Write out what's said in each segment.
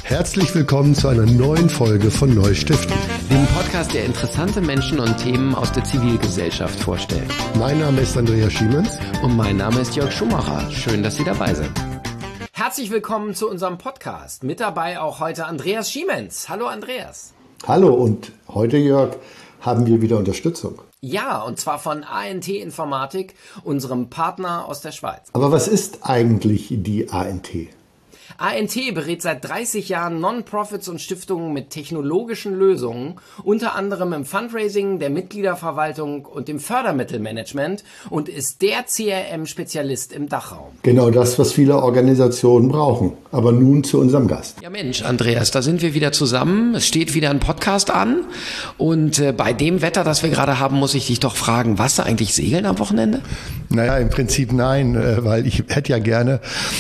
Herzlich willkommen zu einer neuen Folge von Neustiften, dem Podcast, der interessante Menschen und Themen aus der Zivilgesellschaft vorstellt. Mein Name ist Andreas Schiemens. Und mein Name ist Jörg Schumacher. Schön, dass Sie dabei sind. Herzlich willkommen zu unserem Podcast. Mit dabei auch heute Andreas Schiemens. Hallo Andreas. Hallo, und heute, Jörg, haben wir wieder Unterstützung. Ja, und zwar von ANT Informatik, unserem Partner aus der Schweiz. Aber was ist eigentlich die ANT? ANT berät seit 30 Jahren Non-Profits und Stiftungen mit technologischen Lösungen, unter anderem im Fundraising, der Mitgliederverwaltung und dem Fördermittelmanagement und ist der CRM-Spezialist im Dachraum. Genau das, was viele Organisationen brauchen. Aber nun zu unserem Gast. Ja Mensch, Andreas, da sind wir wieder zusammen. Es steht wieder ein Podcast an und bei dem Wetter, das wir gerade haben, muss ich dich doch fragen, warst du eigentlich segeln am Wochenende? Naja, im Prinzip nein, weil ich hätte ja gerne,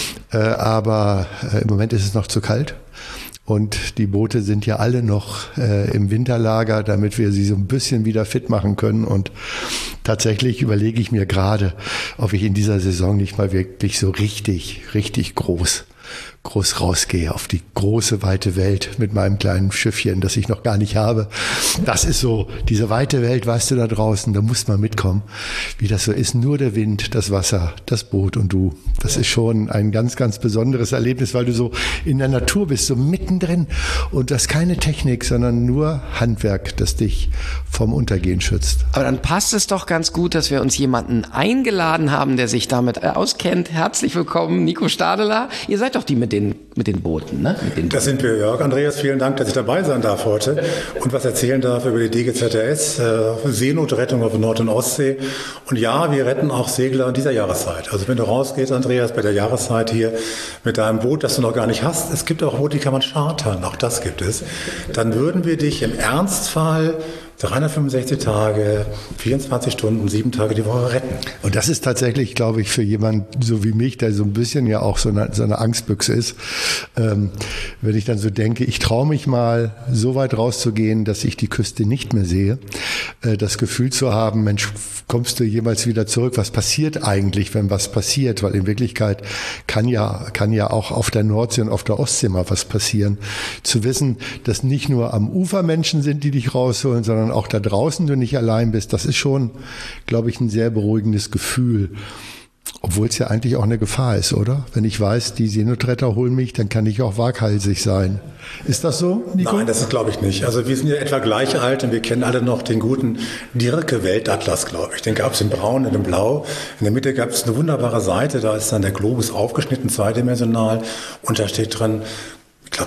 aber im Moment ist es noch zu kalt und die Boote sind ja alle noch im Winterlager, damit wir sie so ein bisschen wieder fit machen können. Und tatsächlich überlege ich mir gerade, ob ich in dieser Saison nicht mal wirklich so richtig groß rausgehe auf die große, weite Welt mit meinem kleinen Schiffchen, das ich noch gar nicht habe. Das ist so, diese weite Welt, weißt du, da draußen, da muss man mitkommen, wie das so ist. Nur der Wind, das Wasser, das Boot und du. Das ist schon ein ganz, ganz besonderes Erlebnis, weil du so in der Natur bist, so mittendrin. Und das ist keine Technik, sondern nur Handwerk, das dich vom Untergehen schützt. Aber dann passt es doch ganz gut, dass wir uns jemanden eingeladen haben, der sich damit auskennt. Herzlich willkommen, Nico Stadeler. Ihr seid doch die mit den Booten, ne? Das sind wir, Jörg. Andreas, vielen Dank, dass ich dabei sein darf heute und was erzählen darf über die DGZRS, Seenotrettung auf der Nord- und Ostsee. Und ja, wir retten auch Segler in dieser Jahreszeit. Also wenn du rausgehst, Andreas, bei der Jahreszeit hier mit deinem Boot, das du noch gar nicht hast, es gibt auch Boote, die kann man chartern, auch das gibt es, dann würden wir dich im Ernstfall 365 Tage, 24 Stunden, 7 Tage die Woche retten. Und das ist tatsächlich, glaube ich, für jemanden so wie mich, der so ein bisschen ja auch so eine Angstbüchse ist, wenn ich dann so denke, ich traue mich mal so weit rauszugehen, dass ich die Küste nicht mehr sehe, das Gefühl zu haben, Mensch, kommst du jemals wieder zurück? Was passiert eigentlich, wenn was passiert? Weil in Wirklichkeit kann ja auch auf der Nordsee und auf der Ostsee mal was passieren. Zu wissen, dass nicht nur am Ufer Menschen sind, die dich rausholen, sondern auch da draußen du nicht allein bist, das ist schon, glaube ich, ein sehr beruhigendes Gefühl. Obwohl es ja eigentlich auch eine Gefahr ist, oder? Wenn ich weiß, die Seenotretter holen mich, dann kann ich auch waghalsig sein. Ist das so, Nico? Nein, das ist, glaube ich, nicht. Also wir sind ja etwa gleich alt und wir kennen alle noch den guten Diercke-Weltatlas, glaube ich. Den gab es in Braun und in Blau. In der Mitte gab es eine wunderbare Seite, da ist dann der Globus aufgeschnitten, zweidimensional. Und da steht drin, ich glaube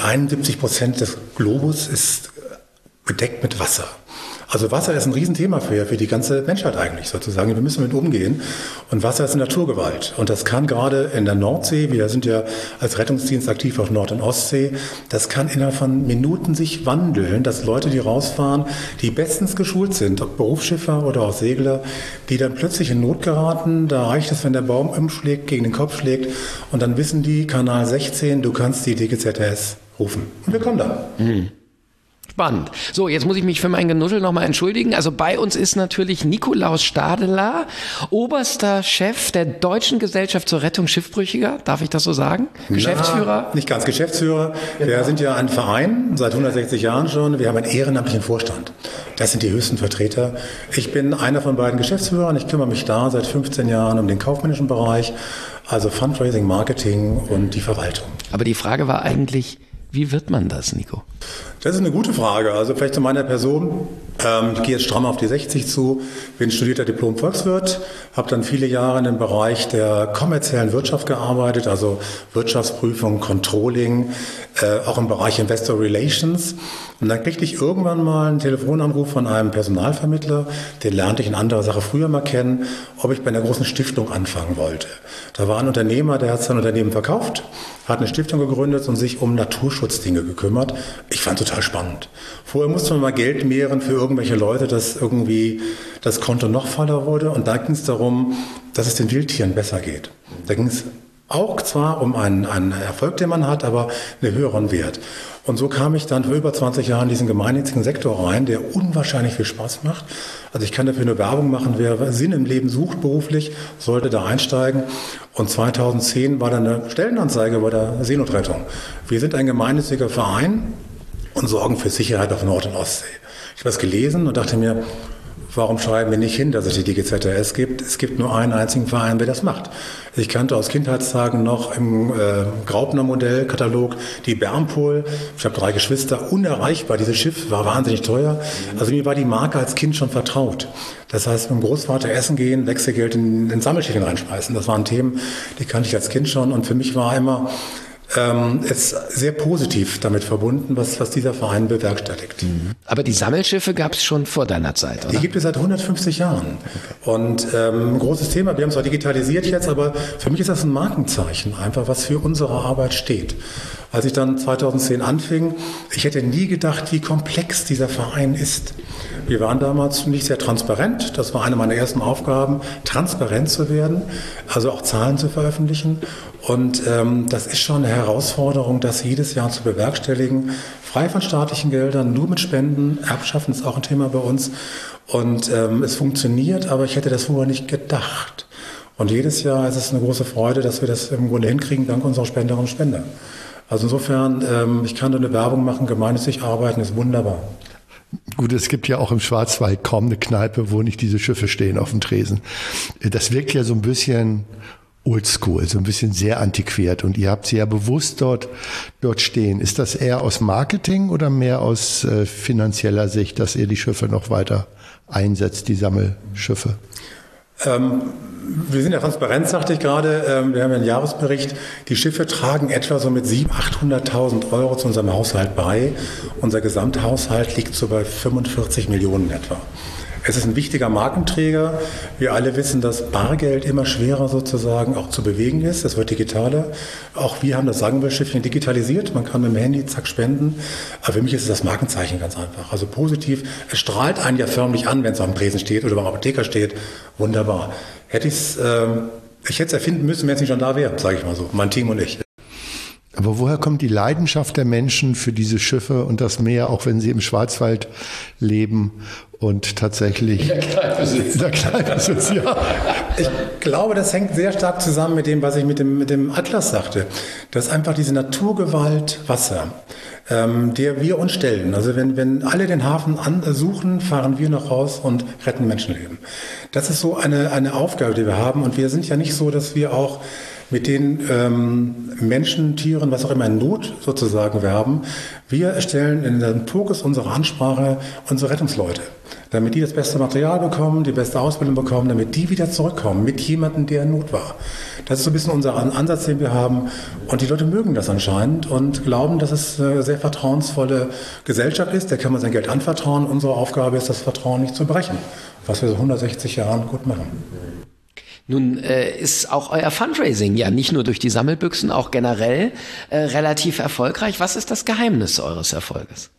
71% des Globus ist bedeckt mit Wasser. Also Wasser ist ein Riesenthema für die ganze Menschheit eigentlich sozusagen. Wir müssen mit umgehen. Und Wasser ist eine Naturgewalt. Und das kann gerade in der Nordsee, wir sind ja als Rettungsdienst aktiv auf Nord- und Ostsee, das kann innerhalb von Minuten sich wandeln, dass Leute, die rausfahren, die bestens geschult sind, ob Berufsschiffer oder auch Segler, die dann plötzlich in Not geraten. Da reicht es, wenn der Baum umschlägt, gegen den Kopf schlägt. Und dann wissen die, Kanal 16, du kannst die DGZRS rufen. Und wir kommen dann. Spannend. So, jetzt muss ich mich für mein Genuschel nochmal entschuldigen. Also bei uns ist natürlich Nikolaus Stadeler, oberster Chef der Deutschen Gesellschaft zur Rettung Schiffbrüchiger. Darf ich das so sagen? Geschäftsführer? Nicht ganz Geschäftsführer. Wir sind ja ein Verein, seit 160 Jahren schon. Wir haben einen ehrenamtlichen Vorstand. Das sind die höchsten Vertreter. Ich bin einer von beiden Geschäftsführern. Ich kümmere mich da seit 15 Jahren um den kaufmännischen Bereich, also Fundraising, Marketing und die Verwaltung. Aber die Frage war eigentlich, wie wird man das, Nico? Das ist eine gute Frage. Also vielleicht zu meiner Person. Ich gehe jetzt stramm auf die 60 zu, bin studierter Diplom-Volkswirt, habe dann viele Jahre in dem Bereich der kommerziellen Wirtschaft gearbeitet, also Wirtschaftsprüfung, Controlling, auch im Bereich Investor Relations. Und dann kriegte ich irgendwann mal einen Telefonanruf von einem Personalvermittler, den lernte ich in anderer Sache früher mal kennen, ob ich bei einer großen Stiftung anfangen wollte. Da war ein Unternehmer, der hat sein Unternehmen verkauft, hat eine Stiftung gegründet und sich um Naturschutzdinge gekümmert. Ich fand total spannend. Vorher musste man mal Geld mehren für irgendwelche Leute, dass irgendwie das Konto noch voller wurde. Und da ging es darum, dass es den Wildtieren besser geht. Da ging es Auch zwar um einen Erfolg, den man hat, aber einen höheren Wert. Und so kam ich dann vor über 20 Jahren in diesen gemeinnützigen Sektor rein, der unwahrscheinlich viel Spaß macht. Also ich kann dafür eine Werbung machen, wer Sinn im Leben sucht beruflich, sollte da einsteigen. Und 2010 war dann eine Stellenanzeige bei der Seenotrettung. Wir sind ein gemeinnütziger Verein und sorgen für Sicherheit auf Nord- und Ostsee. Ich habe das gelesen und dachte mir, warum schreiben wir nicht hin, dass es die DGZRS gibt? Es gibt nur einen einzigen Verein, der das macht. Ich kannte aus Kindheitstagen noch im Graupner Modellkatalog die Bernpool. Ich habe 3 Geschwister, unerreichbar. Dieses Schiff war wahnsinnig teuer. Also mir war die Marke als Kind schon vertraut. Das heißt, mit dem Großvater essen gehen, Wechselgeld in Sammelschiffen reinschmeißen. Das waren Themen, die kannte ich als Kind schon. Und für mich war immer ist sehr positiv damit verbunden, was dieser Verein bewerkstelligt. Aber die Sammelschiffe gab es schon vor deiner Zeit, oder? Die gibt es seit 150 Jahren. Und ein großes Thema, wir haben es zwar digitalisiert jetzt, aber für mich ist das ein Markenzeichen, einfach was für unsere Arbeit steht. Als ich dann 2010 anfing, ich hätte nie gedacht, wie komplex dieser Verein ist. Wir waren damals nicht sehr transparent. Das war eine meiner ersten Aufgaben, transparent zu werden, also auch Zahlen zu veröffentlichen. Und das ist schon eine Herausforderung, das jedes Jahr zu bewerkstelligen. Frei von staatlichen Geldern, nur mit Spenden. Erbschaften ist auch ein Thema bei uns. Und es funktioniert, aber ich hätte das vorher nicht gedacht. Und jedes Jahr ist es eine große Freude, dass wir das im Grunde hinkriegen, dank unserer Spenderinnen und Spender. Also insofern, ich kann da eine Werbung machen, gemeinnützig arbeiten, ist wunderbar. Gut, es gibt ja auch im Schwarzwald kaum eine Kneipe, wo nicht diese Schiffe stehen auf dem Tresen. Das wirkt ja so ein bisschen oldschool, so ein bisschen sehr antiquiert. Und ihr habt sie ja bewusst dort stehen. Ist das eher aus Marketing oder mehr aus finanzieller Sicht, dass ihr die Schiffe noch weiter einsetzt, die Sammelschiffe? Wir sind ja transparent, sagte ich gerade. Wir haben ja einen Jahresbericht. Die Schiffe tragen etwa so mit 700.000, 800.000 Euro zu unserem Haushalt bei. Unser Gesamthaushalt liegt so bei 45 Millionen etwa. Es ist ein wichtiger Markenträger. Wir alle wissen, dass Bargeld immer schwerer sozusagen auch zu bewegen ist. Es wird digitaler. Auch wir haben das Sangenwell-Schiffchen digitalisiert. Man kann mit dem Handy zack spenden. Aber für mich ist es das Markenzeichen ganz einfach. Also positiv. Es strahlt einen ja förmlich an, wenn es am Tresen steht oder beim Apotheker steht. Wunderbar. Ich hätte es erfinden müssen, wenn es nicht schon da wäre, sage ich mal so. Mein Team und ich. Aber woher kommt die Leidenschaft der Menschen für diese Schiffe und das Meer, auch wenn sie im Schwarzwald leben und tatsächlich in der Kneipe sitzen? Ja. Ich glaube, das hängt sehr stark zusammen mit dem, was ich mit dem Atlas sagte. Das ist einfach diese Naturgewalt Wasser, der wir uns stellen. Also wenn alle den Hafen suchen, fahren wir noch raus und retten Menschenleben. Das ist so eine Aufgabe, die wir haben. Und wir sind ja nicht so, dass wir auch mit den Menschen, Tieren, was auch immer in Not sozusagen werben. Wir stellen in den Fokus unserer Ansprache unsere Rettungsleute, damit die das beste Material bekommen, die beste Ausbildung bekommen, damit die wieder zurückkommen mit jemandem, der in Not war. Das ist so ein bisschen unser Ansatz, den wir haben. Und die Leute mögen das anscheinend und glauben, dass es eine sehr vertrauensvolle Gesellschaft ist. Der kann man sein Geld anvertrauen. Unsere Aufgabe ist, das Vertrauen nicht zu brechen, was wir so 160 Jahren gut machen. Nun ist auch euer Fundraising ja nicht nur durch die Sammelbüchsen, auch generell relativ erfolgreich. Was ist das Geheimnis eures Erfolges?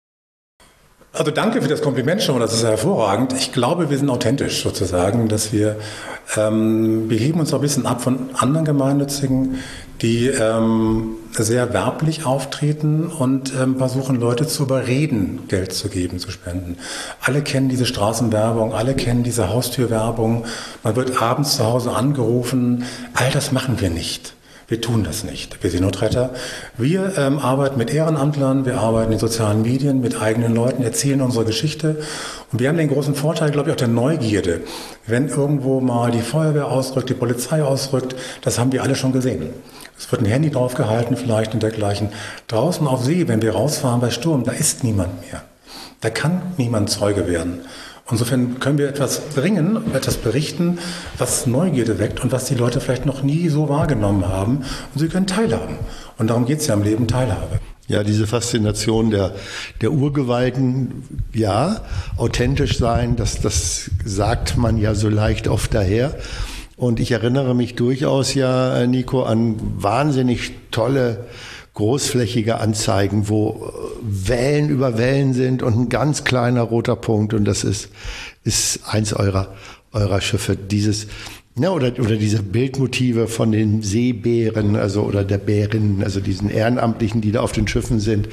Also danke für das Kompliment schon, das ist hervorragend. Ich glaube, wir sind authentisch sozusagen, dass wir heben uns auch ein bisschen ab von anderen Gemeinnützigen, die sehr werblich auftreten und versuchen, Leute zu überreden, Geld zu geben, zu spenden. Alle kennen diese Straßenwerbung, alle kennen diese Haustürwerbung. Man wird abends zu Hause angerufen. All das machen wir nicht. Wir tun das nicht. Wir Seenotretter. Wir arbeiten mit Ehrenamtlern, wir arbeiten in sozialen Medien mit eigenen Leuten, erzählen unsere Geschichte. Und wir haben den großen Vorteil, glaube ich, auch der Neugierde. Wenn irgendwo mal die Feuerwehr ausrückt, die Polizei ausrückt, das haben wir alle schon gesehen. Es wird ein Handy draufgehalten vielleicht und dergleichen. Draußen auf See, wenn wir rausfahren bei Sturm, da ist niemand mehr. Da kann niemand Zeuge werden. Insofern können wir etwas bringen, etwas berichten, was Neugierde weckt und was die Leute vielleicht noch nie so wahrgenommen haben. Und sie können teilhaben. Und darum geht es ja im Leben, Teilhabe. Ja, diese Faszination der Urgewalten, ja, authentisch sein, das sagt man ja so leicht oft daher. Und ich erinnere mich durchaus ja, Nico, an wahnsinnig tolle großflächige Anzeigen, wo Wellen über Wellen sind und ein ganz kleiner roter Punkt und das ist eins eurer Schiffe. Ja, oder diese Bildmotive von den Seebären, also oder der Bärinnen, also diesen Ehrenamtlichen, die da auf den Schiffen sind.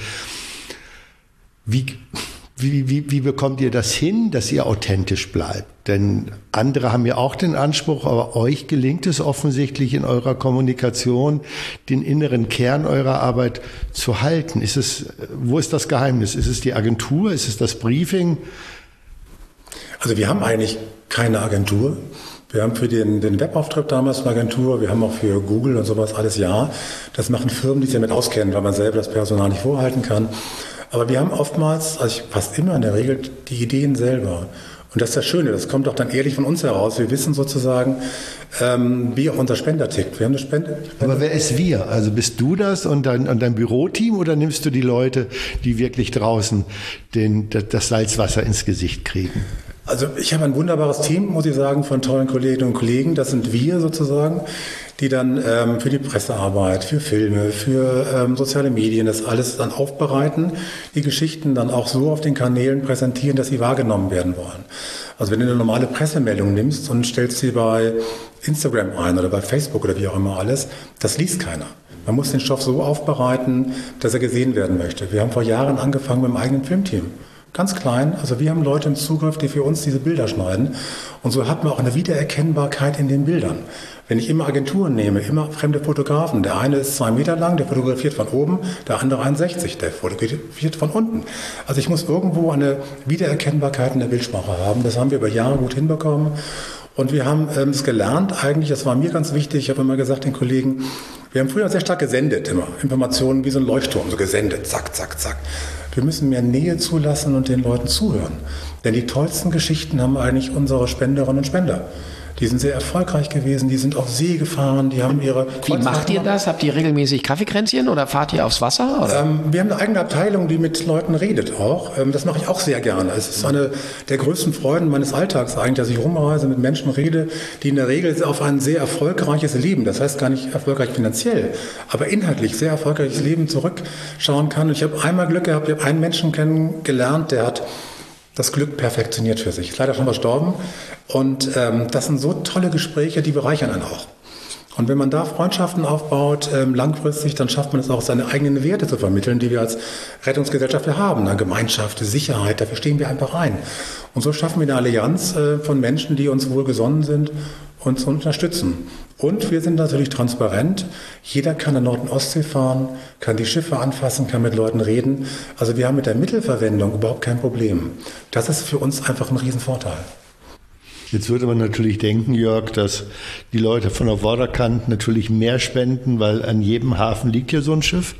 Wie bekommt ihr das hin, dass ihr authentisch bleibt? Denn andere haben ja auch den Anspruch, aber euch gelingt es offensichtlich in eurer Kommunikation, den inneren Kern eurer Arbeit zu halten. Wo ist das Geheimnis? Ist es die Agentur? Ist es das Briefing? Also wir haben eigentlich keine Agentur. Wir haben für den Webauftritt damals eine Agentur, wir haben auch für Google und sowas alles ja. Das machen Firmen, die sich damit auskennen, weil man selber das Personal nicht vorhalten kann. Aber wir haben oftmals, also fast immer in der Regel, die Ideen selber. Und das ist das Schöne, das kommt auch dann ehrlich von uns heraus. Wir wissen sozusagen, wie auch unser Spender tickt. Wir haben eine Spende. Aber wer ist wir? Also bist du das und dein Büroteam oder nimmst du die Leute, die wirklich draußen das Salzwasser ins Gesicht kriegen? Also ich habe ein wunderbares Team, muss ich sagen, von tollen Kolleginnen und Kollegen. Das sind wir sozusagen, die dann für die Pressearbeit, für Filme, für soziale Medien das alles dann aufbereiten, die Geschichten dann auch so auf den Kanälen präsentieren, dass sie wahrgenommen werden wollen. Also wenn du eine normale Pressemeldung nimmst und stellst sie bei Instagram ein oder bei Facebook oder wie auch immer alles, das liest keiner. Man muss den Stoff so aufbereiten, dass er gesehen werden möchte. Wir haben vor Jahren angefangen mit dem eigenen Filmteam. Ganz klein, also wir haben Leute im Zugriff, die für uns diese Bilder schneiden und so hat man auch eine Wiedererkennbarkeit in den Bildern. Wenn ich immer Agenturen nehme, immer fremde Fotografen, der eine ist 2 Meter lang, der fotografiert von oben, der andere 1,60, der fotografiert von unten. Also ich muss irgendwo eine Wiedererkennbarkeit in der Bildsprache haben, das haben wir über Jahre gut hinbekommen und wir haben es gelernt eigentlich, das war mir ganz wichtig, ich habe immer gesagt den Kollegen, wir haben früher sehr stark gesendet immer, Informationen wie so ein Leuchtturm, so gesendet, zack, zack, zack. Wir müssen mehr Nähe zulassen und den Leuten zuhören. Denn die tollsten Geschichten haben eigentlich unsere Spenderinnen und Spender. Die sind sehr erfolgreich gewesen, die sind auf See gefahren, die haben ihre... Wie macht ihr das? Habt ihr regelmäßig Kaffeekränzchen oder fahrt ihr aufs Wasser? Oder? Wir haben eine eigene Abteilung, die mit Leuten redet auch. Das mache ich auch sehr gerne. Es ist eine der größten Freuden meines Alltags eigentlich, dass ich rumreise, mit Menschen rede, die in der Regel auf ein sehr erfolgreiches Leben, das heißt gar nicht erfolgreich finanziell, aber inhaltlich sehr erfolgreiches Leben zurückschauen kann. Und ich habe einmal Glück gehabt, ich habe einen Menschen kennengelernt, der hat das Glück perfektioniert für sich. Ist leider schon verstorben. Und das sind so tolle Gespräche, die bereichern einen auch. Und wenn man da Freundschaften aufbaut, langfristig, dann schafft man es auch, seine eigenen Werte zu vermitteln, die wir als Rettungsgesellschaft haben. Eine Gemeinschaft, Sicherheit, dafür stehen wir einfach ein. Und so schaffen wir eine Allianz von Menschen, die uns wohlgesonnen sind, uns unterstützen. Und wir sind natürlich transparent. Jeder kann an Nord- und Ostsee fahren, kann die Schiffe anfassen, kann mit Leuten reden. Also wir haben mit der Mittelverwendung überhaupt kein Problem. Das ist für uns einfach ein Riesenvorteil. Jetzt würde man natürlich denken, Jörg, dass die Leute von der Vorderkant natürlich mehr spenden, weil an jedem Hafen liegt ja so ein Schiff.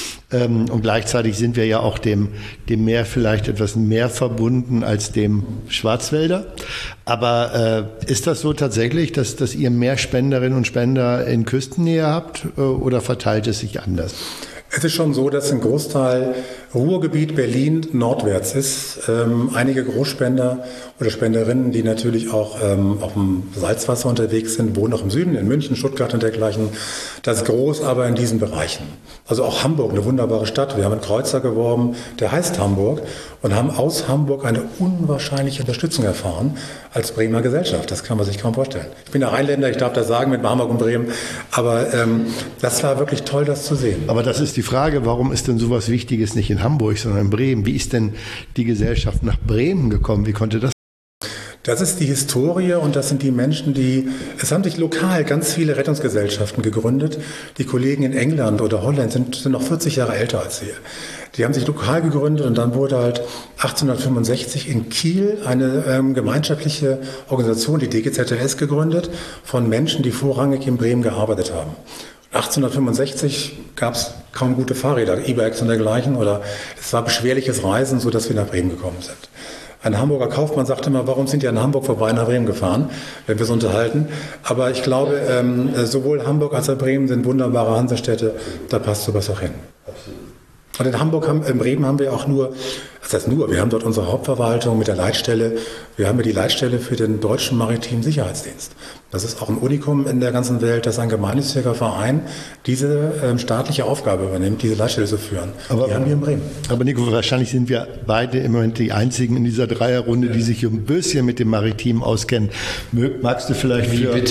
Und gleichzeitig sind wir ja auch dem Meer vielleicht etwas mehr verbunden als dem Schwarzwälder. Aber ist das so tatsächlich, dass ihr mehr Spenderinnen und Spender in Küstennähe habt oder verteilt es sich anders? Es ist schon so, dass ein Großteil Ruhrgebiet Berlin nordwärts ist. Einige Großspender oder Spenderinnen, die natürlich auch auf dem Salzwasser unterwegs sind, wohnen auch im Süden, in München, Stuttgart und dergleichen. Das ist groß, aber in diesen Bereichen. Also auch Hamburg, eine wunderbare Stadt. Wir haben einen Kreuzer geworben, der heißt Hamburg und haben aus Hamburg eine unwahrscheinliche Unterstützung erfahren als Bremer Gesellschaft. Das kann man sich kaum vorstellen. Ich bin der Rheinländer, ich darf das sagen mit Hamburg und Bremen, aber das war wirklich toll, das zu sehen. Aber das ist die Frage, warum ist denn sowas Wichtiges nicht in Hamburg, sondern in Bremen? Wie ist denn die Gesellschaft nach Bremen gekommen? Wie konnte das? Das ist die Historie und das sind die Menschen, es haben sich lokal ganz viele Rettungsgesellschaften gegründet. Die Kollegen in England oder Holland sind noch 40 Jahre älter als wir. Die haben sich lokal gegründet und dann wurde halt 1865 in Kiel eine gemeinschaftliche Organisation, die DGZS, gegründet von Menschen, die vorrangig in Bremen gearbeitet haben. 1865 gab es kaum gute Fahrräder, E-Bikes und dergleichen, oder es war beschwerliches Reisen, sodass wir nach Bremen gekommen sind. Ein Hamburger Kaufmann sagte immer, warum sind die an Hamburg vorbei nach Bremen gefahren, wenn wir es unterhalten. Aber ich glaube, sowohl Hamburg als auch Bremen sind wunderbare Hansestädte, da passt sowas auch hin. Und in Bremen haben wir auch nur Das heißt nur, wir haben dort unsere Hauptverwaltung mit der Leitstelle. Wir haben ja die Leitstelle für den Deutschen Maritimen Sicherheitsdienst. Das ist auch ein Unikum in der ganzen Welt, dass ein gemeinnütziger Verein diese staatliche Aufgabe übernimmt, diese Leitstelle zu führen. Die haben wir in Bremen. Aber Nico, wahrscheinlich sind wir beide im Moment die einzigen in dieser Dreierrunde, die sich ein bisschen mit dem Maritim auskennen. Magst du vielleicht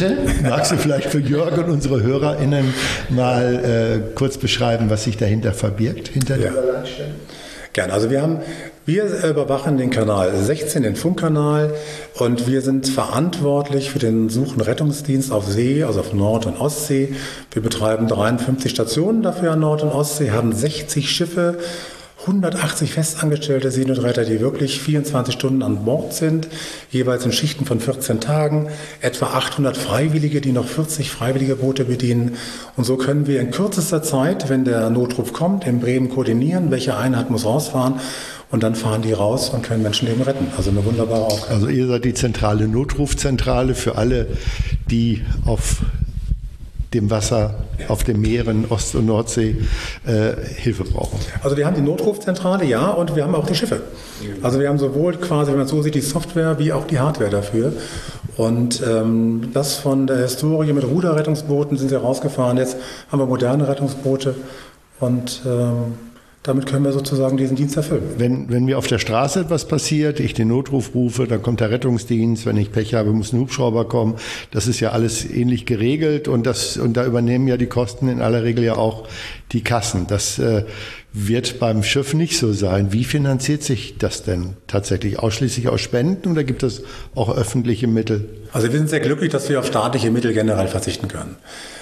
für Jörg und unsere HörerInnen mal kurz beschreiben, was sich dahinter verbirgt, hinter dieser Leitstelle? Gerne. Also wir überwachen den Kanal 16, den Funkkanal, und wir sind verantwortlich für den Such- und Rettungsdienst auf See, also auf Nord- und Ostsee. Wir betreiben 53 Stationen dafür an Nord- und Ostsee, haben 60 Schiffe, 180 festangestellte Seenotretter, die wirklich 24 Stunden an Bord sind, jeweils in Schichten von 14 Tagen, etwa 800 Freiwillige, die noch 40 freiwillige Boote bedienen. Und so können wir in kürzester Zeit, wenn der Notruf kommt, in Bremen koordinieren, welche Einheit muss rausfahren, und dann fahren die raus und können Menschenleben retten. Also eine wunderbare Aufgabe. Also ihr seid die zentrale Notrufzentrale für alle, die auf dem Wasser, auf den Meeren, Ost- und Nordsee Hilfe brauchen. Also wir haben die Notrufzentrale, ja, und wir haben auch die Schiffe. Also wir haben sowohl quasi, wenn man so sieht, die Software wie auch die Hardware dafür. Und das von der Historie mit Ruderrettungsbooten sind sie rausgefahren. Jetzt haben wir moderne Rettungsboote und damit können wir sozusagen diesen Dienst erfüllen. Wenn mir auf der Straße etwas passiert, ich den Notruf rufe, dann kommt der Rettungsdienst. Wenn ich Pech habe, muss ein Hubschrauber kommen. Das ist ja alles ähnlich geregelt und da übernehmen ja die Kosten in aller Regel ja auch die Kassen. Das wird beim Schiff nicht so sein. Wie finanziert sich das denn tatsächlich? Ausschließlich aus Spenden oder gibt es auch öffentliche Mittel? Also wir sind sehr glücklich, dass wir auf staatliche Mittel generell verzichten können.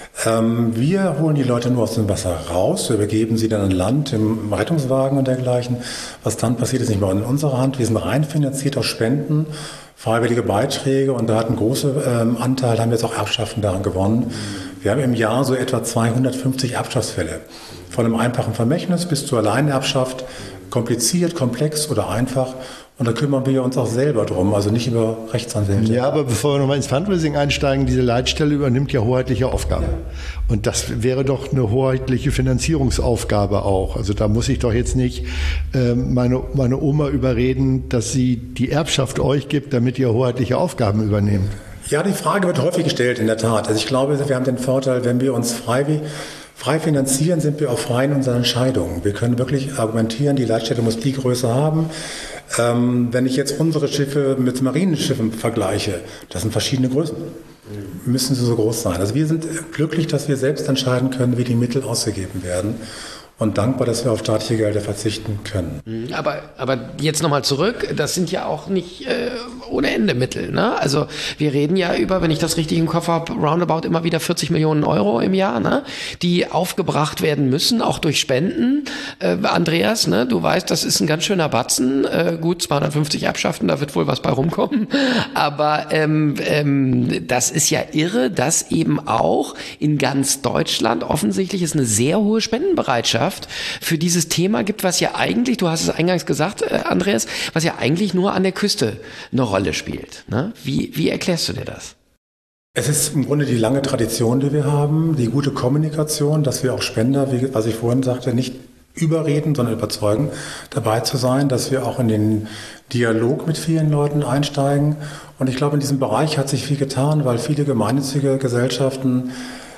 Wir holen die Leute nur aus dem Wasser raus, wir übergeben sie dann an Land im Rettungswagen und dergleichen. Was dann passiert, ist nicht mehr in unserer Hand. Wir sind rein finanziert aus Spenden, freiwillige Beiträge, und da hat einen großen Anteil, haben wir jetzt auch Erbschaften daran gewonnen. Wir haben im Jahr so etwa 250 Erbschaftsfälle. Von einem einfachen Vermächtnis bis zur Alleinerbschaft, kompliziert, komplex oder einfach. Und da kümmern wir uns auch selber drum, also nicht über Rechtsanwälte. Ja, aber bevor wir nochmal ins Fundraising einsteigen, diese Leitstelle übernimmt ja hoheitliche Aufgaben. Ja. Und das wäre doch eine hoheitliche Finanzierungsaufgabe auch. Also da muss ich doch jetzt nicht meine Oma überreden, dass sie die Erbschaft euch gibt, damit ihr hoheitliche Aufgaben übernehmt. Ja, die Frage wird häufig gestellt, in der Tat. Also ich glaube, wir haben den Vorteil, wenn wir uns frei finanzieren, sind wir auch frei in unseren Entscheidungen. Wir können wirklich argumentieren, die Leitstelle muss die Größe haben. Wenn ich jetzt unsere Schiffe mit Marinenschiffen vergleiche, das sind verschiedene Größen. Müssen sie so groß sein. Also wir sind glücklich, dass wir selbst entscheiden können, wie die Mittel ausgegeben werden. Und dankbar, dass wir auf staatliche Gelder verzichten können. Aber jetzt nochmal zurück, das sind ja auch nicht ohne Ende Mittel. Ne? Also wir reden ja über, wenn ich das richtig im Kopf habe, roundabout immer wieder 40 Millionen Euro im Jahr, ne? Die aufgebracht werden müssen, auch durch Spenden. Andreas, ne? Du weißt, das ist ein ganz schöner Batzen. Gut, 250 Erbschaften, da wird wohl was bei rumkommen. Aber das ist ja irre, dass eben auch in ganz Deutschland offensichtlich es eine sehr hohe Spendenbereitschaft für dieses Thema gibt, was ja eigentlich, du hast es eingangs gesagt, Andreas, was ja eigentlich nur an der Küste eine Rolle spielt. Ne? Wie erklärst du dir das? Es ist im Grunde die lange Tradition, die wir haben, die gute Kommunikation, dass wir auch Spender, wie was ich vorhin sagte, nicht überreden, sondern überzeugen, dabei zu sein, dass wir auch in den Dialog mit vielen Leuten einsteigen. Und ich glaube, in diesem Bereich hat sich viel getan, weil viele gemeinnützige Gesellschaften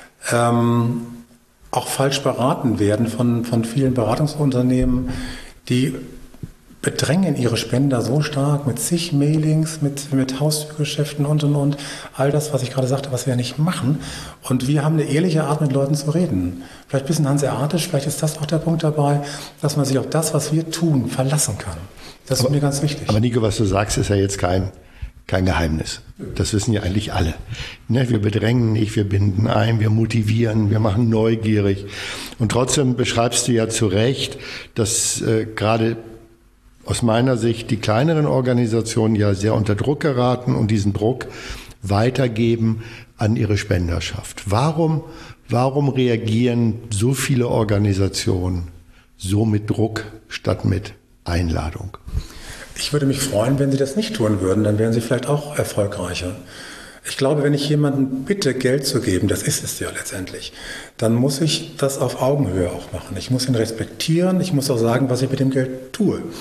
auch falsch beraten werden von vielen Beratungsunternehmen, die bedrängen ihre Spender so stark mit zig Mailings, mit Haustürgeschäften und. All das, was ich gerade sagte, was wir ja nicht machen. Und wir haben eine ehrliche Art, mit Leuten zu reden. Vielleicht ein bisschen hanseatisch, vielleicht ist das auch der Punkt dabei, dass man sich auf das, was wir tun, verlassen kann. Das ist mir ganz wichtig. Aber Nico, was du sagst, ist ja jetzt kein Geheimnis. Das wissen ja eigentlich alle. Ne, wir bedrängen nicht, wir binden ein, wir motivieren, wir machen neugierig. Und trotzdem beschreibst du ja zu Recht, dass gerade aus meiner Sicht die kleineren Organisationen ja sehr unter Druck geraten und diesen Druck weitergeben an ihre Spenderschaft. Warum reagieren so viele Organisationen so mit Druck statt mit Einladung? Ich würde mich freuen, wenn Sie das nicht tun würden, dann wären Sie vielleicht auch erfolgreicher. Ich glaube, wenn ich jemanden bitte, Geld zu geben, das ist es ja letztendlich, dann muss ich das auf Augenhöhe auch machen. Ich muss ihn respektieren, ich muss auch sagen, was ich mit dem Geld tue.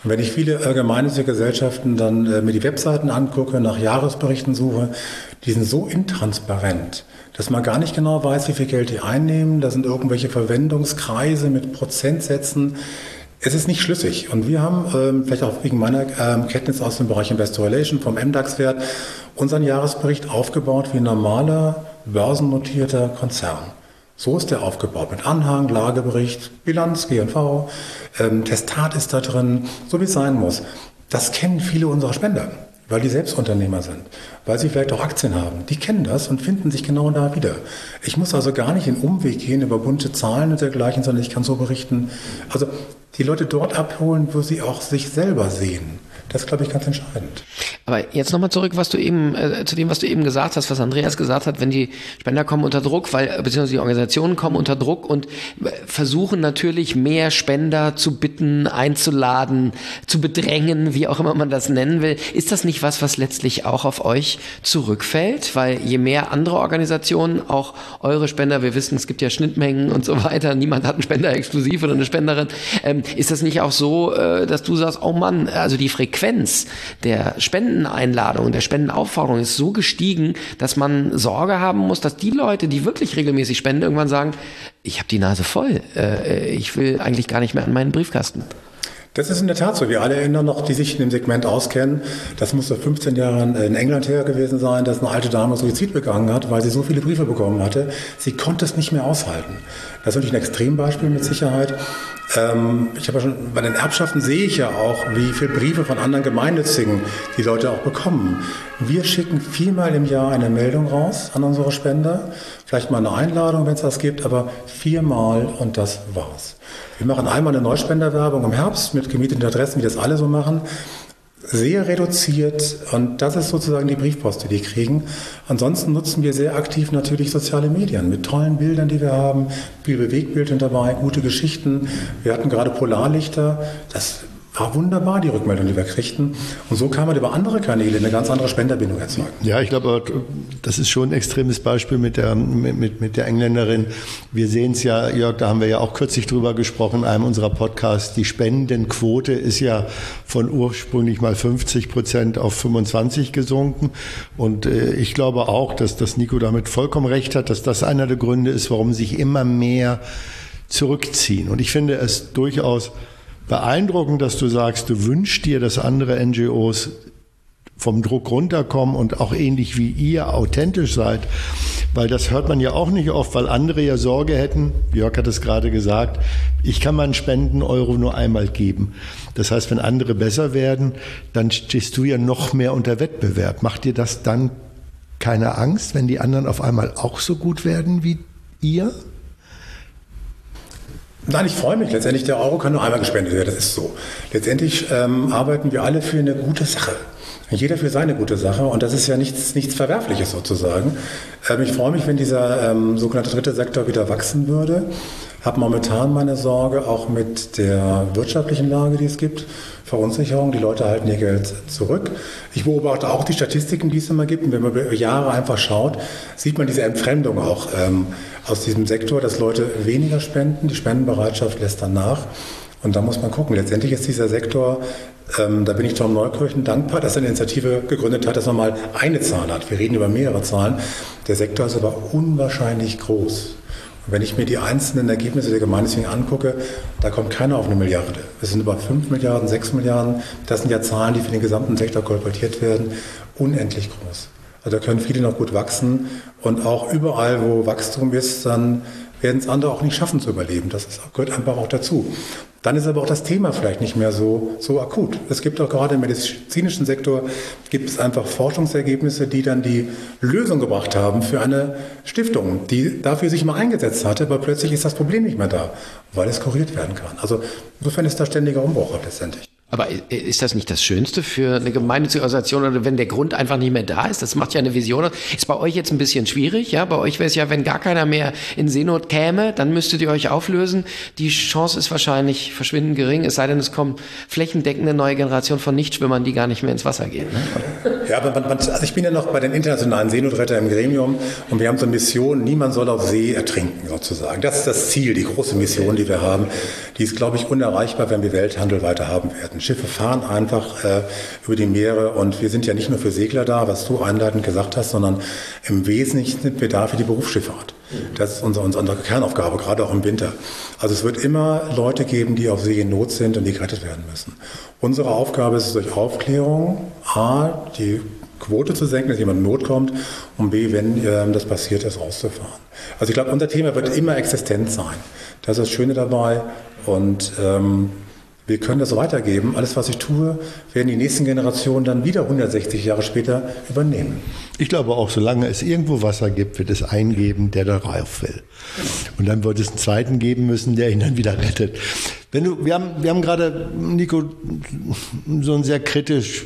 Und wenn ich viele gemeinnützige Gesellschaften dann mir die Webseiten angucke, nach Jahresberichten suche, die sind so intransparent, dass man gar nicht genau weiß, wie viel Geld die einnehmen. Da sind irgendwelche Verwendungskreise mit Prozentsätzen. Es ist nicht schlüssig. Und wir haben, vielleicht auch wegen meiner Kenntnis aus dem Bereich Investor Relation vom MDAX-Wert, unseren Jahresbericht aufgebaut wie ein normaler, börsennotierter Konzern. So ist der aufgebaut, mit Anhang, Lagebericht, Bilanz, G&V, Testat ist da drin, so wie es sein muss. Das kennen viele unserer Spender, weil die Selbstunternehmer sind, weil sie vielleicht auch Aktien haben. Die kennen das und finden sich genau da wieder. Ich muss also gar nicht in Umweg gehen über bunte Zahlen und dergleichen, sondern ich kann so berichten. Also die Leute dort abholen, wo sie auch sich selber sehen. Das ist, glaube ich, ganz entscheidend. Aber jetzt nochmal zurück, was du eben, zu dem, was du eben gesagt hast, was Andreas gesagt hat, wenn die Spender kommen unter Druck, beziehungsweise die Organisationen kommen unter Druck und versuchen natürlich mehr Spender zu bitten, einzuladen, zu bedrängen, wie auch immer man das nennen will. Ist das nicht was letztlich auch auf euch zurückfällt? Weil je mehr andere Organisationen, auch eure Spender, wir wissen, es gibt ja Schnittmengen und so weiter, niemand hat einen Spender exklusiv oder eine Spenderin. Ist das nicht auch so, dass du sagst, oh Mann, also die Frequenz der Spendeneinladung, der Spendenaufforderung ist so gestiegen, dass man Sorge haben muss, dass die Leute, die wirklich regelmäßig spenden, irgendwann sagen, ich habe die Nase voll, ich will eigentlich gar nicht mehr an meinen Briefkasten. Das ist in der Tat so. Wir alle erinnern noch, die sich in dem Segment auskennen. Das muss vor 15 Jahren in England her gewesen sein, dass eine alte Dame Suizid begangen hat, weil sie so viele Briefe bekommen hatte. Sie konnte es nicht mehr aushalten. Das ist natürlich ein Extrembeispiel mit Sicherheit. Ich habe ja schon, bei den Erbschaften sehe ich ja auch, wie viele Briefe von anderen Gemeinnützigen die Leute auch bekommen. Wir schicken 4-mal im Jahr eine Meldung raus an unsere Spender. Vielleicht mal eine Einladung, wenn es das gibt, aber 4-mal und das war's. Wir machen einmal eine Neuspenderwerbung im Herbst mit gemieteten Adressen, wie das alle so machen. Sehr reduziert und das ist sozusagen die Briefpost, die die kriegen. Ansonsten nutzen wir sehr aktiv natürlich soziale Medien mit tollen Bildern, die wir haben, viel Bewegtbild dabei, gute Geschichten. Wir hatten gerade Polarlichter, das war wunderbar, die Rückmeldung, die wir kriegten. Und so kann man über andere Kanäle eine ganz andere Spenderbindung erzeugen. Ja, ich glaube, das ist schon ein extremes Beispiel mit der Engländerin. Wir sehen es ja, Jörg, da haben wir ja auch kürzlich drüber gesprochen in einem unserer Podcasts. Die Spendenquote ist ja von ursprünglich mal 50% auf 25% gesunken. Und ich glaube auch, dass Nico damit vollkommen recht hat, dass das einer der Gründe ist, warum sich immer mehr zurückziehen. Und ich finde es durchaus beeindruckend, dass du sagst, du wünschst dir, dass andere NGOs vom Druck runterkommen und auch ähnlich wie ihr authentisch seid, weil das hört man ja auch nicht oft, weil andere ja Sorge hätten, Jörg hat es gerade gesagt, ich kann meinen Spenden-Euro nur einmal geben. Das heißt, wenn andere besser werden, dann stehst du ja noch mehr unter Wettbewerb. Macht dir das dann keine Angst, wenn die anderen auf einmal auch so gut werden wie ihr? Nein, ich freue mich. Letztendlich, der Euro kann nur einmal gespendet werden, das ist so. Letztendlich arbeiten wir alle für eine gute Sache. Jeder für seine gute Sache und das ist ja nichts Verwerfliches sozusagen. Ich freue mich, wenn dieser sogenannte dritte Sektor wieder wachsen würde. Habe momentan meine Sorge auch mit der wirtschaftlichen Lage, die es gibt. Verunsicherung, die Leute halten ihr Geld zurück. Ich beobachte auch die Statistiken, die es immer gibt. Und wenn man über Jahre einfach schaut, sieht man diese Entfremdung auch aus diesem Sektor, dass Leute weniger spenden, die Spendenbereitschaft lässt dann nach. Und da muss man gucken. Letztendlich ist dieser Sektor, da bin ich Tom Neukirchen dankbar, dass er eine Initiative gegründet hat, dass man mal eine Zahl hat. Wir reden über mehrere Zahlen. Der Sektor ist aber unwahrscheinlich groß. Und wenn ich mir die einzelnen Ergebnisse der Gemeinnützigen angucke, da kommt keiner auf 1 Milliarde. Es sind über 5 Milliarden, 6 Milliarden. Das sind ja Zahlen, die für den gesamten Sektor kolportiert werden. Unendlich groß. Also da können viele noch gut wachsen. Und auch überall, wo Wachstum ist, dann werden es andere auch nicht schaffen zu überleben. Das gehört einfach auch dazu. Dann ist aber auch das Thema vielleicht nicht mehr so akut. Es gibt auch gerade im medizinischen Sektor, gibt es einfach Forschungsergebnisse, die dann die Lösung gebracht haben für eine Stiftung, die dafür sich mal eingesetzt hatte, aber plötzlich ist das Problem nicht mehr da, weil es kuriert werden kann. Also insofern ist da ständiger Umbruch letztendlich. Aber ist das nicht das Schönste für eine gemeinnützige Organisation, oder wenn der Grund einfach nicht mehr da ist? Das macht ja eine Vision. Ist bei euch jetzt ein bisschen schwierig, ja? Bei euch wäre es ja, wenn gar keiner mehr in Seenot käme, dann müsstet ihr euch auflösen. Die Chance ist wahrscheinlich verschwindend gering, es sei denn, es kommt flächendeckend eine neue Generation von Nichtschwimmern, die gar nicht mehr ins Wasser geht. Ne? Ja, aber also ich bin ja noch bei den internationalen Seenotretter im Gremium und wir haben so eine Mission, niemand soll auf See ertrinken sozusagen. Das ist das Ziel, die große Mission, die wir haben. Die ist, glaube ich, unerreichbar, wenn wir Welthandel weiter haben werden. Schiffe fahren einfach über die Meere und wir sind ja nicht nur für Segler da, was du einleitend gesagt hast, sondern im Wesentlichen sind wir da für die Berufsschifffahrt. Das ist unsere Kernaufgabe, gerade auch im Winter. Also es wird immer Leute geben, die auf See in Not sind und die gerettet werden müssen. Unsere Aufgabe ist es durch Aufklärung, A, die Quote zu senken, dass jemand in Not kommt, und B, wenn das passiert ist, rauszufahren. Also ich glaube, unser Thema wird immer existent sein. Das ist das Schöne dabei und wir können das weitergeben. Alles, was ich tue, werden die nächsten Generationen dann wieder 160 Jahre später übernehmen. Ich glaube auch, solange es irgendwo Wasser gibt, wird es einen geben, der darauf will. Und dann wird es einen zweiten geben müssen, der ihn dann wieder rettet. Wir haben gerade, Nico, so einen sehr kritischen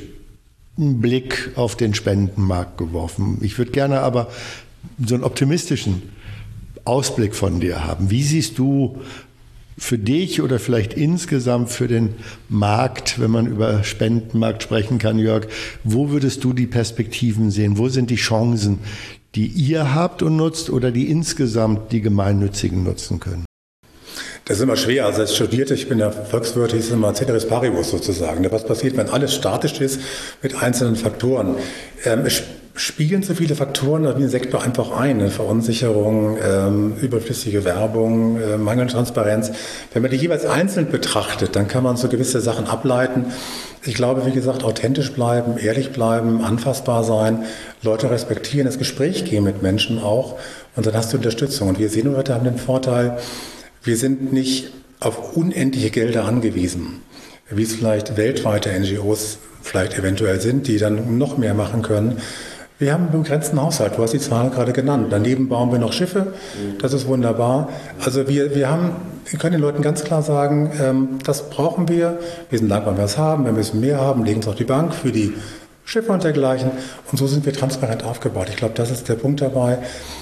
Blick auf den Spendenmarkt geworfen. Ich würde gerne aber so einen optimistischen Ausblick von dir haben. Wie siehst du für dich oder vielleicht insgesamt für den Markt, wenn man über Spendenmarkt sprechen kann, Jörg, wo würdest du die Perspektiven sehen? Wo sind die Chancen, die ihr habt und nutzt oder die insgesamt die Gemeinnützigen nutzen können? Das ist immer schwer. Also als Studierte, ich bin ja Volkswirt, hieß es immer Ceteris Paribus sozusagen. Was passiert, wenn alles statisch ist mit einzelnen Faktoren? Es spielen so viele Faktoren in den Sektor einfach ein. Ne? Verunsicherung, überflüssige Werbung, mangelnde Transparenz. Wenn man die jeweils einzeln betrachtet, dann kann man so gewisse Sachen ableiten. Ich glaube, wie gesagt, authentisch bleiben, ehrlich bleiben, anfassbar sein, Leute respektieren, ins Gespräch gehen mit Menschen auch und dann hast du Unterstützung. Und wir Seenotretter haben den Vorteil, wir sind nicht auf unendliche Gelder angewiesen, wie es vielleicht weltweite NGOs vielleicht eventuell sind, die dann noch mehr machen können. Wir haben einen begrenzten Haushalt, du hast die Zahlen gerade genannt. Daneben bauen wir noch Schiffe, das ist wunderbar. Also wir können den Leuten ganz klar sagen, das brauchen wir. Wir sind dankbar, wenn wir es haben, wenn wir es mehr haben, legen es auf die Bank für die Schiffe und dergleichen. Und so sind wir transparent aufgebaut. Ich glaube, das ist der Punkt dabei.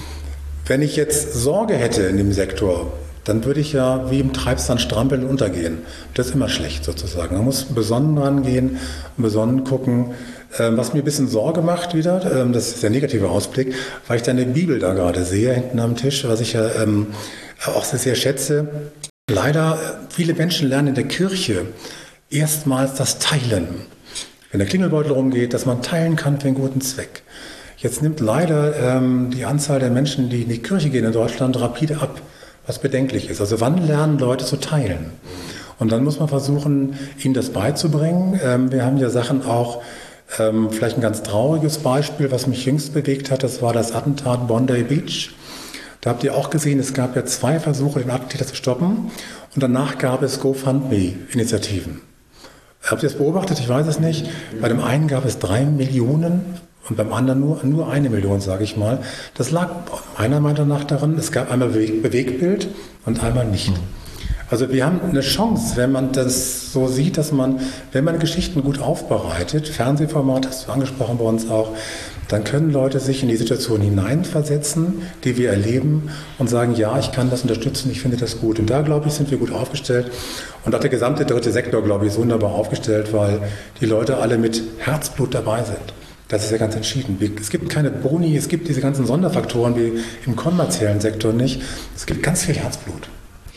Wenn ich jetzt Sorge hätte in dem Sektor, dann würde ich ja wie im Treibsand strampeln und untergehen. Das ist immer schlecht sozusagen. Man muss besonnen rangehen und besonnen gucken. Was mir ein bisschen Sorge macht wieder, das ist der negative Ausblick, weil ich da eine Bibel da gerade sehe, hinten am Tisch, was ich ja auch sehr schätze. Leider, viele Menschen lernen in der Kirche erstmals das Teilen. Wenn der Klingelbeutel rumgeht, dass man teilen kann für einen guten Zweck. Jetzt nimmt leider die Anzahl der Menschen, die in die Kirche gehen in Deutschland, rapide ab, was bedenklich ist. Also wann lernen Leute zu teilen? Und dann muss man versuchen, ihnen das beizubringen. Wir haben ja Sachen auch, vielleicht ein ganz trauriges Beispiel, was mich jüngst bewegt hat, das war das Attentat Bondi Beach. Da habt ihr auch gesehen, es gab ja 2 Versuche, den Attentäter zu stoppen und danach gab es GoFundMe-Initiativen. Habt ihr das beobachtet? Ich weiß es nicht. Bei dem einen gab es 3 Millionen und beim anderen nur 1 Million, sage ich mal. Das lag meiner Meinung nach daran, es gab einmal Bewegtbild und einmal nicht. Also wir haben eine Chance, wenn man das so sieht, dass man, wenn man Geschichten gut aufbereitet, Fernsehformat hast du angesprochen bei uns auch, dann können Leute sich in die Situation hineinversetzen, die wir erleben und sagen, ja, ich kann das unterstützen, ich finde das gut. Und da, glaube ich, sind wir gut aufgestellt. Und auch der gesamte dritte Sektor, glaube ich, ist wunderbar aufgestellt, weil die Leute alle mit Herzblut dabei sind. Das ist ja ganz entschieden. Es gibt keine Boni, es gibt diese ganzen Sonderfaktoren wie im kommerziellen Sektor nicht. Es gibt ganz viel Herzblut.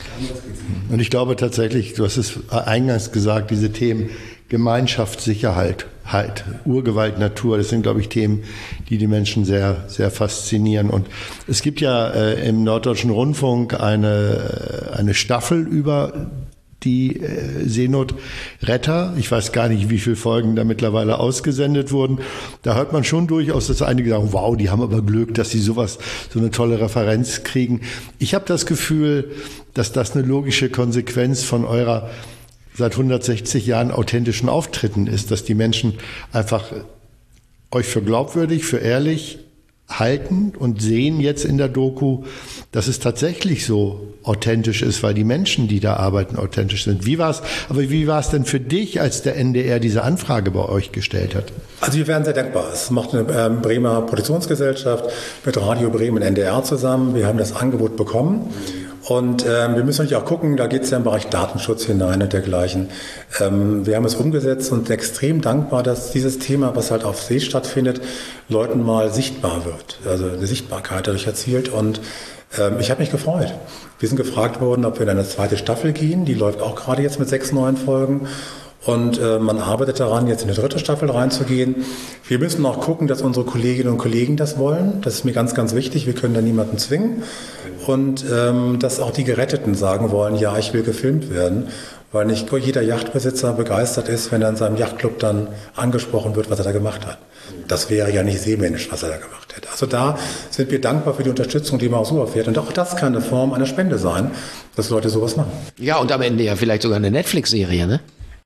Und ich glaube tatsächlich, du hast es eingangs gesagt, diese Themen Gemeinschaft, Sicherheit, Urgewalt, Natur, das sind, glaube ich, Themen, die die Menschen sehr, sehr faszinieren. Und es gibt ja im Norddeutschen Rundfunk eine Staffel über die Seenotretter. Ich weiß gar nicht, wie viele Folgen da mittlerweile ausgesendet wurden. Da hört man schon durchaus, dass einige sagen, wow, die haben aber Glück, dass sie so eine tolle Referenz kriegen. Ich habe das Gefühl, dass das eine logische Konsequenz von eurer seit 160 Jahren authentischen Auftritten ist, dass die Menschen einfach euch für glaubwürdig, für ehrlich halten und sehen jetzt in der Doku, dass es tatsächlich so authentisch ist, weil die Menschen, die da arbeiten, authentisch sind. Wie war es denn für dich, als der NDR diese Anfrage bei euch gestellt hat? Also wir wären sehr dankbar. Es macht eine Bremer Produktionsgesellschaft mit Radio Bremen und NDR zusammen. Wir haben das Angebot bekommen. Und wir müssen natürlich auch gucken, da geht es ja im Bereich Datenschutz hinein und dergleichen. Wir haben es umgesetzt und extrem dankbar, dass dieses Thema, was halt auf See stattfindet, Leuten mal sichtbar wird. Also eine Sichtbarkeit dadurch erzielt. Und ich habe mich gefreut. Wir sind gefragt worden, ob wir in eine 2. Staffel gehen. Die läuft auch gerade jetzt mit 6 neuen Folgen. Und man arbeitet daran, jetzt in die 3. Staffel reinzugehen. Wir müssen auch gucken, dass unsere Kolleginnen und Kollegen das wollen. Das ist mir ganz, ganz wichtig. Wir können da niemanden zwingen. Und dass auch die Geretteten sagen wollen, ja, ich will gefilmt werden. Weil nicht jeder Yachtbesitzer begeistert ist, wenn er in seinem Yachtclub dann angesprochen wird, was er da gemacht hat. Das wäre ja nicht seemännisch, was er da gemacht hätte. Also da sind wir dankbar für die Unterstützung, die man auch so erfährt. Und auch das kann eine Form einer Spende sein, dass Leute sowas machen. Ja, und am Ende ja vielleicht sogar eine Netflix-Serie, ne?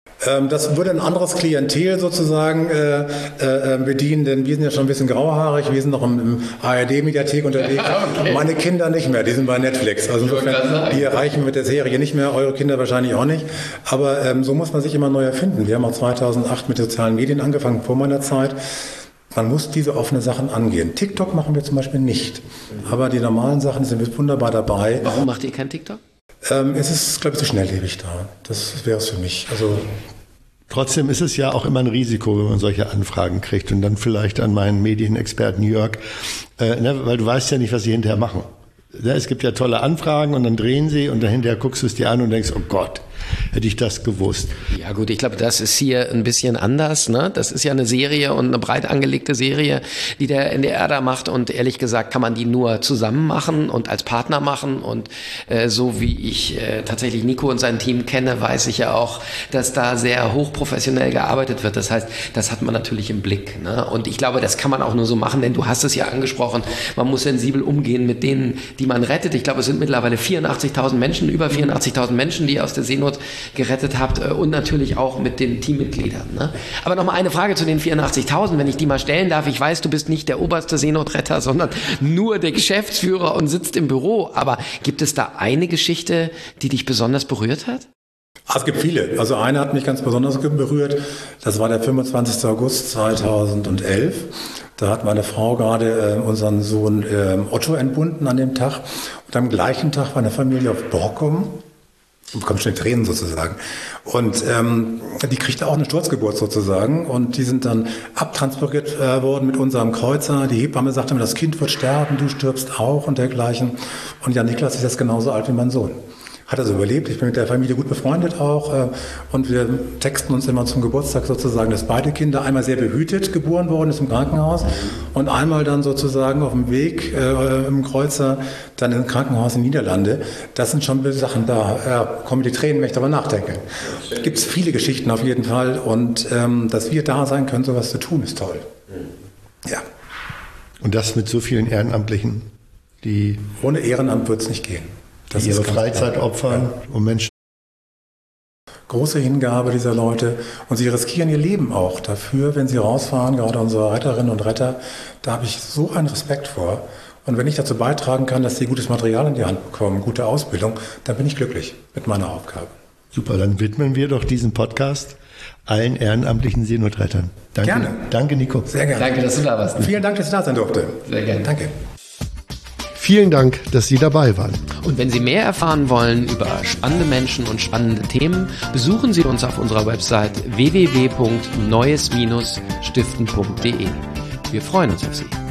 Das würde ein anderes Klientel sozusagen bedienen, denn wir sind ja schon ein bisschen grauhaarig, wir sind noch im ARD-Mediathek unterwegs. Okay. Meine Kinder nicht mehr, die sind bei Netflix. Also insofern, die erreichen wir mit der Serie nicht mehr, eure Kinder wahrscheinlich auch nicht. Aber so muss man sich immer neu erfinden. Wir haben auch 2008 mit sozialen Medien angefangen, vor meiner Zeit. Man muss diese offenen Sachen angehen. TikTok machen wir zum Beispiel nicht. Aber die normalen Sachen sind wir wunderbar dabei. Warum macht ihr kein TikTok? Es ist, glaube ich, zu schnelllebig da. Das wäre es für mich. Also trotzdem ist es ja auch immer ein Risiko, wenn man solche Anfragen kriegt und dann vielleicht an meinen Medienexperten Jörg, weil du weißt ja nicht, was sie hinterher machen. Ja, es gibt ja tolle Anfragen und dann drehen sie und dahinter guckst du es dir an und denkst, oh Gott, hätte ich das gewusst. Ja gut, ich glaube, das ist hier ein bisschen anders. Ne? Das ist ja eine Serie und eine breit angelegte Serie, die der NDR da macht und ehrlich gesagt kann man die nur zusammen machen und als Partner machen und so wie ich tatsächlich Nico und sein Team kenne, weiß ich ja auch, dass da sehr hochprofessionell gearbeitet wird. Das heißt, das hat man natürlich im Blick. Ne? Und ich glaube, das kann man auch nur so machen, denn du hast es ja angesprochen, man muss sensibel umgehen mit denen, die man rettet. Ich glaube, es sind mittlerweile 84.000 Menschen, über 84.000 Menschen, die ihr aus der Seenot gerettet habt und natürlich auch mit den Teammitgliedern. Ne? Aber nochmal eine Frage zu den 84.000, wenn ich die mal stellen darf. Ich weiß, du bist nicht der oberste Seenotretter, sondern nur der Geschäftsführer und sitzt im Büro. Aber gibt es da eine Geschichte, die dich besonders berührt hat? Es gibt viele. Also eine hat mich ganz besonders berührt. Das war der 25. August 2011. Da hat meine Frau gerade unseren Sohn Otto entbunden an dem Tag. Und am gleichen Tag war eine Familie auf Borkum. Da bekommt schon Tränen sozusagen. Und die kriegte auch eine Sturzgeburt sozusagen. Und die sind dann abtransportiert worden mit unserem Kreuzer. Die Hebamme sagte mir, das Kind wird sterben, du stirbst auch und dergleichen. Und Jan Niklas ist jetzt genauso alt wie mein Sohn. Hat also überlebt. Ich bin mit der Familie gut befreundet auch. Und wir texten uns immer zum Geburtstag sozusagen, dass beide Kinder einmal sehr behütet geboren worden ist im Krankenhaus und einmal dann sozusagen auf dem Weg im Kreuzer dann im Krankenhaus in den Niederlande. Das sind schon Sachen, da kommen die Tränen, wenn ich darüber nachdenke. Gibt es viele Geschichten auf jeden Fall. Und dass wir da sein können, sowas zu tun, ist toll. Ja. Und das mit so vielen Ehrenamtlichen, die... Ohne Ehrenamt wird es nicht gehen. Die ihre Freizeit opfern, um Menschen. Große Hingabe dieser Leute und sie riskieren ihr Leben auch dafür, wenn sie rausfahren, gerade unsere Retterinnen und Retter, da habe ich so einen Respekt vor. Und wenn ich dazu beitragen kann, dass sie gutes Material in die Hand bekommen, gute Ausbildung, dann bin ich glücklich mit meiner Aufgabe. Super, dann widmen wir doch diesen Podcast allen ehrenamtlichen Seenotrettern. Danke. Gerne. Danke, Nico. Sehr gerne. Danke, dass du da warst. Vielen Dank, dass ich da sein durfte. Sehr gerne. Danke. Vielen Dank, dass Sie dabei waren. Und wenn Sie mehr erfahren wollen über spannende Menschen und spannende Themen, besuchen Sie uns auf unserer Website www.neues-stiften.de. Wir freuen uns auf Sie.